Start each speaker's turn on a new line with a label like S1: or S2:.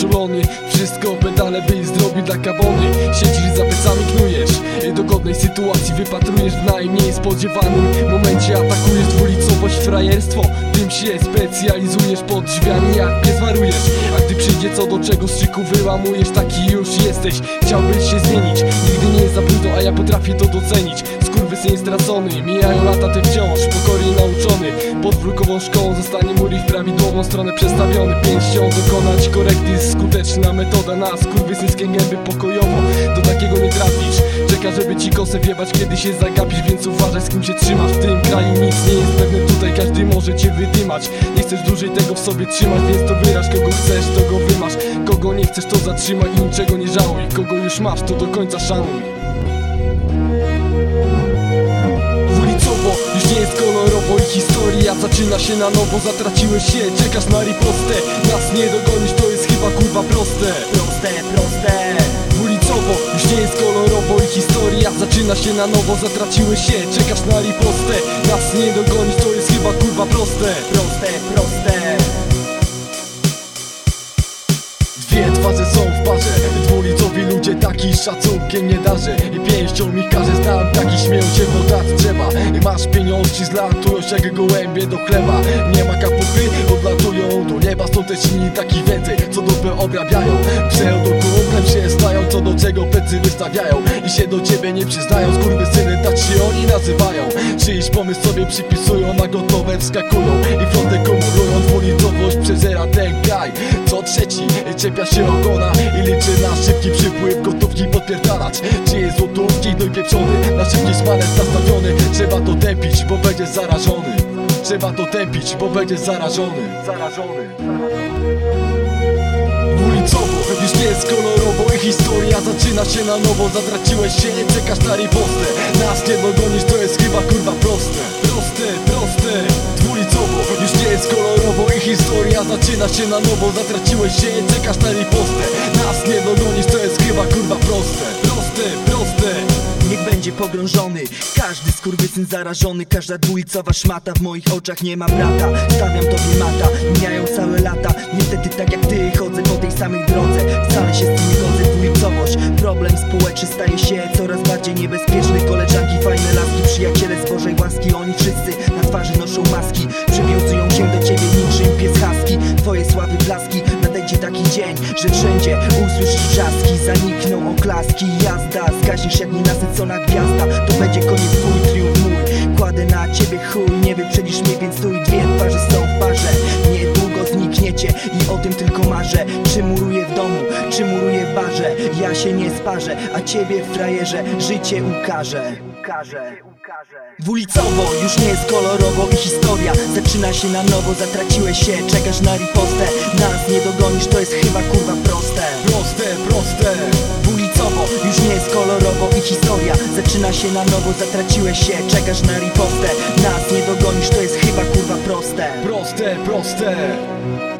S1: rozczulony. Wszystko pedale byś zrobił dla kabony. Siedzisz za plecami, knujesz, dogodnej sytuacji wypatrujesz. W najmniej spodziewanym momencie atakujesz dwulicowość, frajerstwo. Tym się specjalizujesz, pod drzwiami jak pies warujesz. A gdy przyjdzie co do czego, z szyku wyłamujesz. Taki już jesteś, chciałbyś się zmienić. Nigdy nie jest za późno, a ja potrafię to docenić. Skurwysyn stracony, mijają lata, ty wciąż pokornie nauczony. Pod wrókową szkołą zostanie mur i w prawidłową stronę przestawiony. Pięścią dokonać korekty jest skuteczna metoda na skurwysyńskie gęby pokojowo. Do takiego nie trafisz, czeka żeby ci kosę wjebać kiedy się zagapisz. Więc uważaj z kim się trzymasz, w tym kraju nic nie jest pewne. Tutaj każdy może cię wydymać. Nie chcesz dłużej tego w sobie trzymać, więc to wyraź. Kogo chcesz, to go wymasz. Kogo nie chcesz, to zatrzymaj i niczego nie żałuj. Kogo już masz, to do końca szanuj. Już nie jest kolorowo i historia zaczyna się na nowo. Zatraciłeś się, czekasz na ripostę. Nas nie dogonisz, to jest chyba kurwa proste. Proste. Ulicowo, już nie jest kolorowo i historia zaczyna się na nowo. Zatraciłeś się, czekasz na ripostę. Nas nie dogonisz, to jest chyba kurwa proste. Dwie twarze są w parze, dwulicowi ludzie taki szacunkiem nie darzę. I pięścią mi każe, znam taki śmieją się woda trzeba. Masz pieniążki, zlatują się jak gołębie do chleba. Nie ma kapuchy, odlatują do nieba. Są też inni taki więcej, co dupę obrabiają. Pseudokumplem się stają, co do czego plecy wystawiają. I się do ciebie nie przyznają, skurwysyny tak się oni nazywają. Czyjś pomysł sobie przypisują, na gotowe wskakują. I frontę kumulują, dwulicowość przeżera ten kraj. Co trzeci czepia się ogona i liczy na szybki przypływ gotówki podpierdalać. Czy jest złotówki, no i pieprzony, na szybki smanet nastawiony. Trzeba to tępić, bo będziesz zarażony. Trzeba to tępić, bo będziesz zarażony. Ulicowo, już nie jest kolorowo i historia zaczyna się na nowo. Zatraciłeś się, czekasz na ripostę. Nas nie dogonisz, to jest chyba kurwa proste. Dwulicowo, już nie jest kolorowo i historia zaczyna się na nowo. Zatraciłeś się, czekasz na ripostę. Nas nie dogonisz, to jest chyba kurwa proste.
S2: Niech będzie pogrążony każdy skurwysyn zarażony. Każda dwulicowa szmata, w moich oczach nie ma brata. Stawiam tobie mata, mijają całe lata. Niestety tak jak ty chodzę po tej samej drodze. Wcale się z tym nie godzę, dwulicowość problem społeczny staje się coraz bardziej niebezpieczny. Koleżanki, fajne laski, przyjaciele z Bożej łaski. Oni wszyscy na twarzy noszą maski. Przywiązują się do ciebie niczym pies husky. Twoje sławy blaski, nadejdzie taki dzień, że wszędzie usłyszysz wrzaski. Zanikną oklaski, jazda, zgaśniesz jak nienasycona gwiazda. To będzie koniec twój, triumf mój. Kładę na ciebie chuj, nie wyprzedzisz mnie, więc stój. Dwie twarze są w parze, niedługo znikniecie i o tym tylko marzę. Czy muruję w domu, czy muruję w barze, ja się nie sparzę, a ciebie frajerze życie ukaże. Dwulicowo, już nie jest kolorowo i historia zaczyna się na nowo. Zatraciłeś się, czekasz na ripostę. Nas nie dogonisz, to jest chyba kurwa proste. Dwulicowo, już nie jest kolorowo i historia zaczyna się na nowo. Zatraciłeś się, czekasz na ripostę. Nas nie dogonisz, to jest chyba kurwa proste.
S1: Proste.